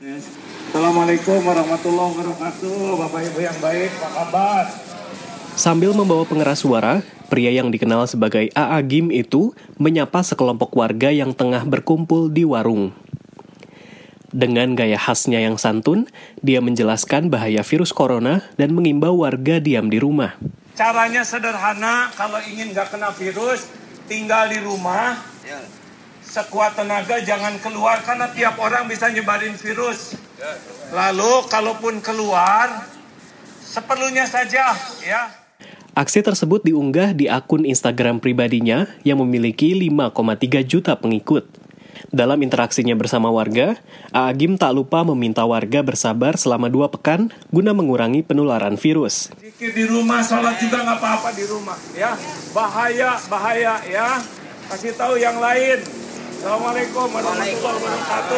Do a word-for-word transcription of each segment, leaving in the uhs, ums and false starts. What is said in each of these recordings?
Assalamualaikum warahmatullahi wabarakatuh. Bapak Ibu yang baik, apa kabar? Sambil membawa pengeras suara, pria yang dikenal sebagai A A Gim itu menyapa sekelompok warga yang tengah berkumpul di warung. Dengan gaya khasnya yang santun, dia menjelaskan bahaya virus corona dan mengimbau warga diam di rumah. Caranya sederhana, kalau ingin gak kena virus, tinggal di rumah. Sekuat tenaga jangan keluar karena tiap orang bisa nyebarin virus. Lalu kalaupun keluar, seperlunya saja ya. Aksi tersebut diunggah di akun Instagram pribadinya yang memiliki lima koma tiga juta pengikut. Dalam interaksinya bersama warga, A A Gim tak lupa meminta warga bersabar selama dua pekan guna mengurangi penularan virus. Zikir di rumah, sholat juga nggak apa-apa di rumah, ya. Bahaya, bahaya, ya. Kasih tahu yang lain. Assalamualaikum warahmatullahi wabarakatuh.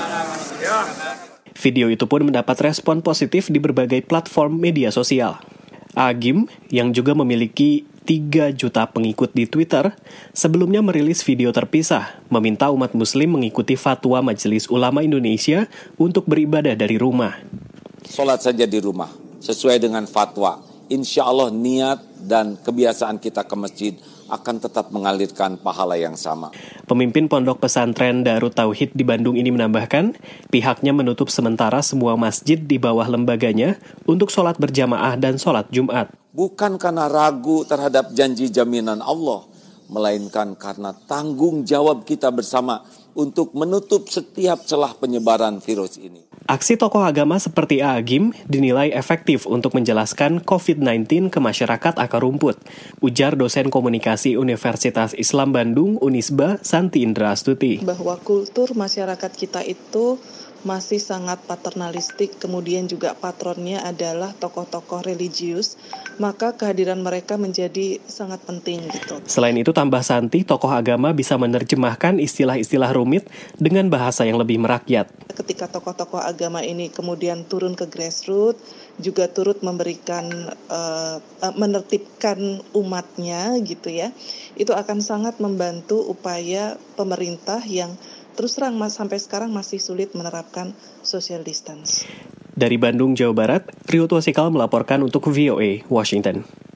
Ya. Video itu pun mendapat respon positif di berbagai platform media sosial. A A Gim, yang juga memiliki tiga juta pengikut di Twitter, sebelumnya merilis video terpisah, meminta umat muslim mengikuti fatwa Majelis Ulama Indonesia untuk beribadah dari rumah. Sholat saja di rumah, sesuai dengan fatwa. Insya Allah niat dan kebiasaan kita ke masjid akan tetap mengalirkan pahala yang sama. Pemimpin Pondok Pesantren Darut Tauhid di Bandung ini menambahkan, pihaknya menutup sementara semua masjid di bawah lembaganya untuk sholat berjamaah dan sholat Jumat. Bukan karena ragu terhadap janji jaminan Allah, melainkan karena tanggung jawab kita bersama untuk menutup setiap celah penyebaran virus ini. Aksi tokoh agama seperti A A Gim dinilai efektif untuk menjelaskan covid sembilan belas ke masyarakat akar rumput, ujar dosen komunikasi Universitas Islam Bandung Unisba Santi Indra Astuti. Bahwa kultur masyarakat kita itu masih sangat paternalistik, kemudian juga patronnya adalah tokoh-tokoh religius, maka kehadiran mereka menjadi sangat penting gitu. Selain itu, tambah Santi, tokoh agama bisa menerjemahkan istilah-istilah rumit dengan bahasa yang lebih merakyat. Ketika tokoh-tokoh agama ini kemudian turun ke grassroots, juga turut memberikan, uh, menertibkan umatnya gitu ya, itu akan sangat membantu upaya pemerintah yang terus terang mas, sampai sekarang masih sulit menerapkan social distance. Dari Bandung, Jawa Barat, Rio Tuasikal melaporkan untuk V O A Washington.